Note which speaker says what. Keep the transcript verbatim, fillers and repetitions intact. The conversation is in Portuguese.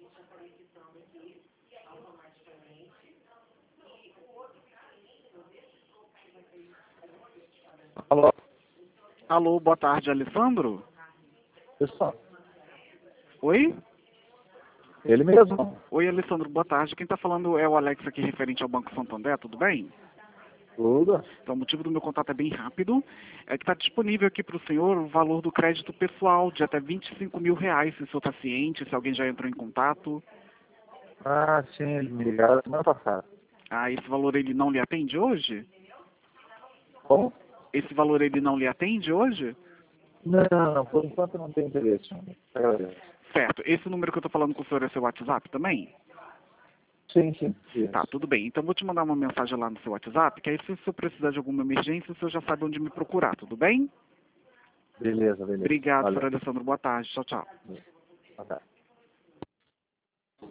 Speaker 1: Alô?
Speaker 2: Alô, boa tarde, Alessandro?
Speaker 1: Pessoal,
Speaker 2: Oi?
Speaker 1: ele mesmo.
Speaker 2: Oi, Alessandro, boa tarde. Quem está falando é o Alex aqui, referente ao Banco Santander, tudo bem?
Speaker 1: Tudo.
Speaker 2: Então, o motivo do meu contato é bem rápido. É que está disponível aqui para o senhor o valor do crédito pessoal de até vinte e cinco mil reais, se o senhor está ciente, se alguém já entrou em contato.
Speaker 1: Ah, sim, eles me ligaram semana passada.
Speaker 2: Ah, esse valor ele não lhe atende hoje?
Speaker 1: Como?
Speaker 2: Esse valor ele não lhe atende hoje?
Speaker 1: Não, não, por enquanto não tem interesse. Agradeço.
Speaker 2: Certo. Esse número que eu estou falando com o senhor é seu WhatsApp também?
Speaker 1: Sim, sim. Isso.
Speaker 2: Tá, tudo bem. Então, vou te mandar uma mensagem lá no seu WhatsApp, que aí se o senhor precisar de alguma emergência, o senhor já sabe onde me procurar, tudo bem?
Speaker 1: Beleza, beleza.
Speaker 2: Obrigado,
Speaker 1: Valeu.
Speaker 2: senhor Alessandro. Boa tarde. Tchau, tchau.
Speaker 1: Boa tarde.